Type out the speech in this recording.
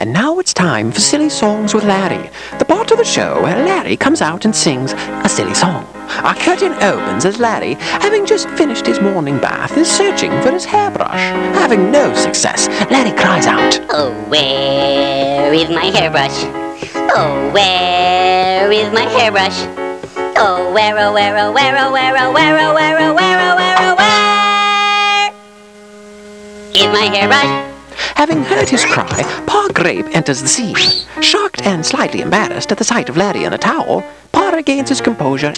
And now it's time for Silly Songs with Larry, the part of the show where Larry comes out and sings a silly song. Our curtain opens as Larry, having just finished his morning bath, is searching for his hairbrush. Having no success, Larry cries out, "Oh, where is my hairbrush? Oh, where is my hairbrush? Oh, where, oh, where, oh, where, oh, where, oh, where, oh, where, oh, where, oh, where, oh, where is my hairbrush?" Having heard his cry, Pa Grape enters the scene. Shocked and slightly embarrassed at the sight of Larry in a towel, Pa regains his composure